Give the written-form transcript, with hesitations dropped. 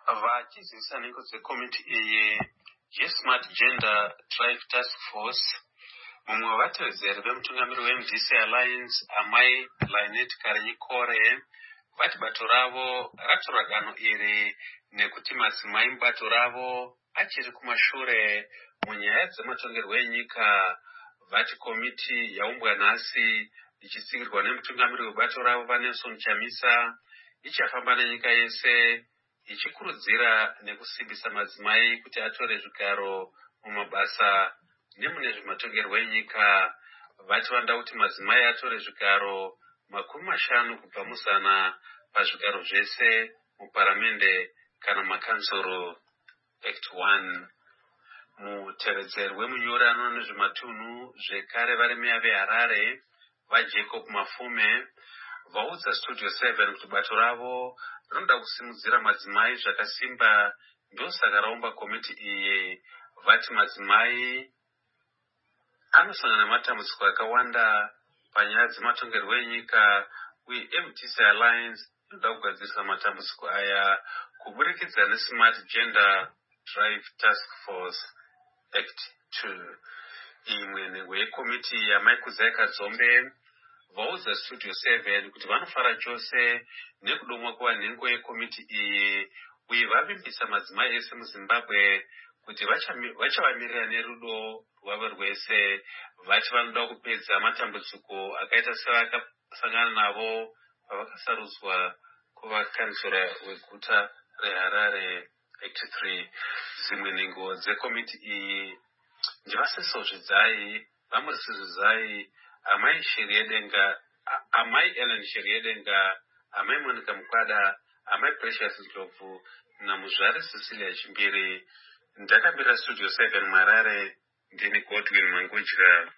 vachizivisana nhengo dzekomiti iyi yeSmart Gender Drive Task Force. Mumwe wavatevedzeri vemutungamiri weMDC Alliance, amai Lynette Karenyikore, vati bato ravo ratora danho iri nekuti madzimai mubato ravo achiri kumashure munyaya dzematongerwo enyika. Vati komiti yaumbwa nhasi ichitsivirwa nemutungamiri webato ravo vaNelson Chamisa ichafamba nenyika yese ichikurudzira nekusimbisa madzimai kuti atore zvigaro mumabasa nemune zvematongerwo enyika. Vati vanoda kuti madzimai atore zvigaro 50 kubva muzana pazvigaro zvese muparamende kana makansoro. Act 1. Mutevedzeri wemunyurano nezvematunhu zvekare varemia veHarare vaJacob Mafume vaudza Studio 7 kuti bato ravo rinoda kusimudzira madzimai zvakasimba, ndosaka raumba komiti iyi. Vati madzimai anosangana nematambudziko akawanda panyaya dzematongerwo enyika, uye MDC Alliance inoda kugadzirisa matambudziko aya kuburikidza neSmart Gender Drive Task Force Act 2. Imwe nhengo yekomiti yamai Kudzai Kadzombe vaudza Studio 7 kuti vanofara chose nekudomwa kuvanhengo yekomiti iyi, uye vavimbisa madzimai ese muZimbabwe kuti vachavamirira nerudo rwavo rwese. Vati vanoda kupedza matambudziko akaita sevakasangana navo pavakasarudzwa kuvakansora weguta reHarare. Act 3. Dzimwe nhengo dzekomiti iyi ndivaSeso Zvidzai, Vamurisi Zvidzai, amai Ellen Shiriedenga, amai Monica Mukwada, amai Precious Ndlovu namuzvare Cecilia Chimbiri. Ndakabira Studio 7 Marare, ndini Godwin Mangudya.